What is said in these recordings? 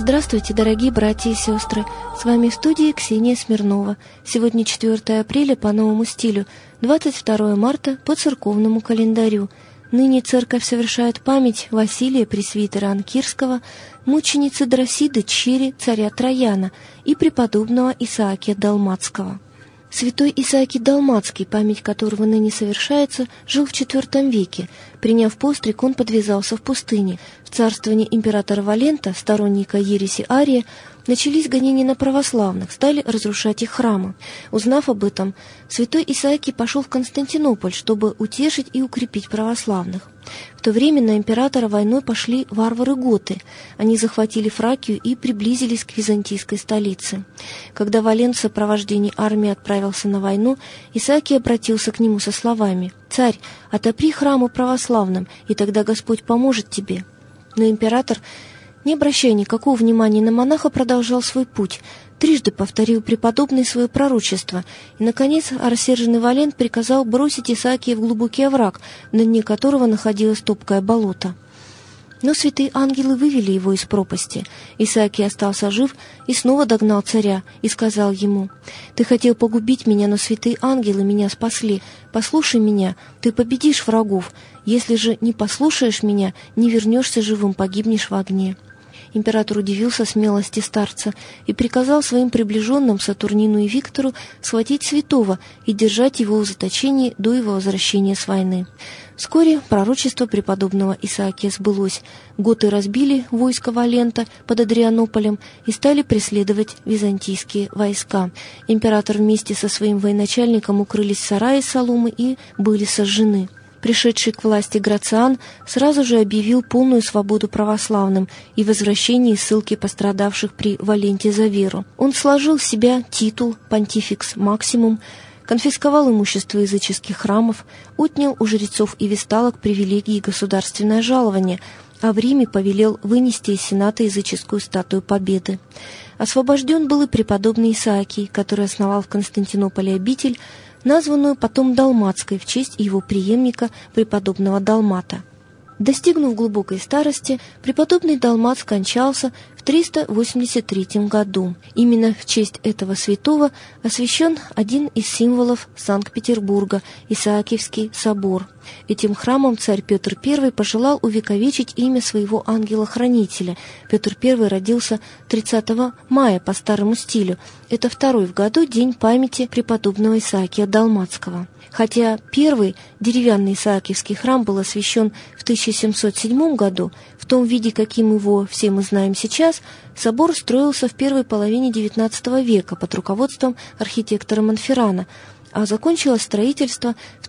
Здравствуйте, дорогие братья и сестры! С вами в студии Ксения Смирнова. Сегодня 4 апреля по новому стилю, 22 марта по церковному календарю. Ныне церковь совершает память Василия Пресвитера Анкирского, мученицы Дросиды Чири, царя Трояна и преподобного Исаакия Далматского. Святой Исаакий Далматский, память которого ныне совершается, жил в IV веке. Приняв постриг, он подвязался в пустыне. В царствовании императора Валента, сторонника ереси Ария, начались гонения на православных, стали разрушать их храмы. Узнав об этом, святой Исаакий пошел в Константинополь, чтобы утешить и укрепить православных. В то время на императора войной пошли варвары-готы. Они захватили Фракию и приблизились к византийской столице. Когда Валент в сопровождении армии отправился на войну, Исаакий обратился к нему со словами: «Царь, отопри храмы православным, и тогда Господь поможет тебе». Но император, не обращая никакого внимания на монаха, продолжал свой путь. Трижды повторил преподобный свое пророчество, и, наконец, рассерженный Валент приказал бросить Исаакия в глубокий овраг, на дне которого находилось топкое болото. Но святые ангелы вывели его из пропасти. Исаакий остался жив и снова догнал царя и сказал ему: «Ты хотел погубить меня, но святые ангелы меня спасли. Послушай меня, ты победишь врагов. Если же не послушаешь меня, не вернешься живым, погибнешь в огне». Император удивился смелости старца и приказал своим приближенным Сатурнину и Виктору схватить святого и держать его в заточении до его возвращения с войны. Вскоре пророчество преподобного Исаакия сбылось. Готы разбили войско Валента под Адрианополем и стали преследовать византийские войска. Император вместе со своим военачальником укрылись в сарае соломы и были сожжены. Пришедший к власти Грациан сразу же объявил полную свободу православным и возвращение и ссылки пострадавших при Валенте за веру. Он сложил в себя титул «Понтификс Максимум», конфисковал имущество языческих храмов, отнял у жрецов и весталок привилегии и государственное жалование, а в Риме повелел вынести из Сената языческую статую Победы. Освобожден был и преподобный Исаакий, который основал в Константинополе обитель, названную потом Далматской в честь его преемника, преподобного Далмата. Достигнув глубокой старости, преподобный Далмат скончался в 383 году. Именно в честь этого святого освящен один из символов Санкт-Петербурга – Исаакиевский собор. Этим храмом царь Петр I пожелал увековечить имя своего ангела-хранителя. Петр I родился 30 мая по старому стилю. Это второй в году день памяти преподобного Исаакия Далматского. Хотя первый деревянный Исаакиевский храм был освящен в 1707 году, в том виде, каким его все мы знаем сейчас, собор строился в первой половине XIX века под руководством архитектора Монферрана, а закончилось строительство в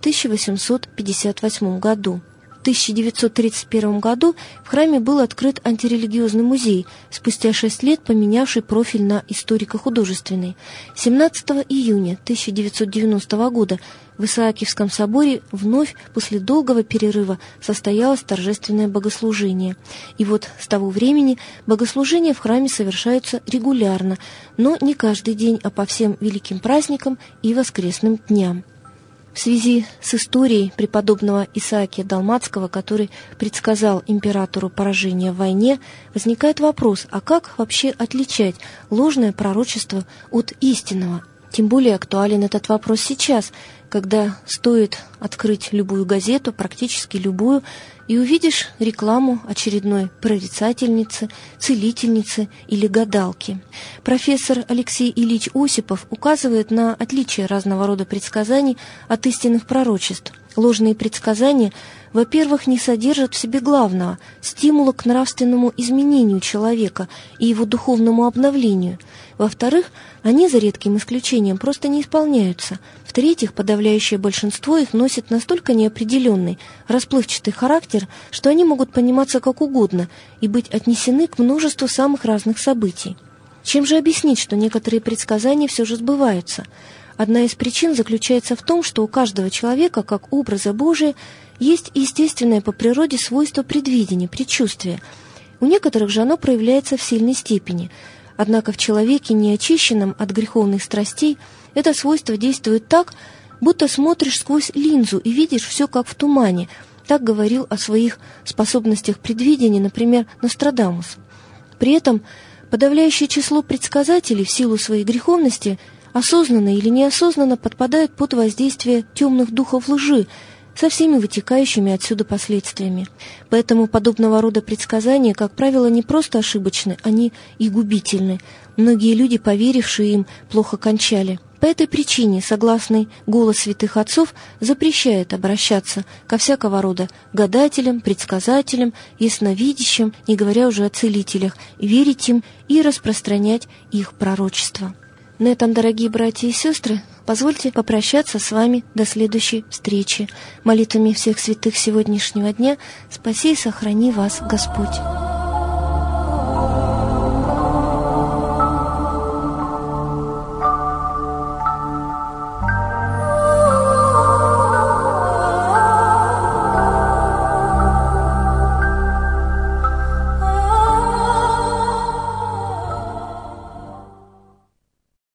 1858 году. В 1931 году в храме был открыт антирелигиозный музей, спустя 6 лет поменявший профиль на историко-художественный. 17 июня 1990 года в Исаакиевском соборе вновь после долгого перерыва состоялось торжественное богослужение. И вот с того времени богослужения в храме совершаются регулярно, но не каждый день, а по всем великим праздникам и воскресным дням. В связи с историей преподобного Исаакия Далматского, который предсказал императору поражение в войне, возникает вопрос, а как вообще отличать ложное пророчество от истинного? Тем более актуален этот вопрос сейчас, когда стоит открыть любую газету, практически любую, и увидишь рекламу очередной прорицательницы, целительницы или гадалки. Профессор Алексей Ильич Осипов указывает на отличие разного рода предсказаний от истинных пророчеств. Ложные предсказания, во-первых, не содержат в себе главного – стимула к нравственному изменению человека и его духовному обновлению. Во-вторых, они, за редким исключением, просто не исполняются. В-третьих, подавляющее большинство их носит настолько неопределенный, расплывчатый характер, что они могут пониматься как угодно и быть отнесены к множеству самых разных событий. Чем же объяснить, что некоторые предсказания все же сбываются? Одна из причин заключается в том, что у каждого человека, как образа Божия, есть естественное по природе свойство предвидения, предчувствия. У некоторых же оно проявляется в сильной степени. Однако в человеке, неочищенном от греховных страстей, это свойство действует так, будто смотришь сквозь линзу и видишь все как в тумане. Так говорил о своих способностях предвидения, например, Нострадамус. При этом Подавляющее число предсказателей в силу своей греховности осознанно или неосознанно подпадают под воздействие темных духов лжи со всеми вытекающими отсюда последствиями. Поэтому подобного рода предсказания, как правило, не просто ошибочны, они и губительны. Многие люди, поверившие им, плохо кончали. По этой причине, согласный голос святых отцов, запрещает обращаться ко всякого рода гадателям, предсказателям, ясновидящим, не говоря уже о целителях, верить им и распространять их пророчества. На этом, дорогие братья и сестры, позвольте попрощаться с вами до следующей встречи. Молитвами всех святых сегодняшнего дня спаси и сохрани вас Господь.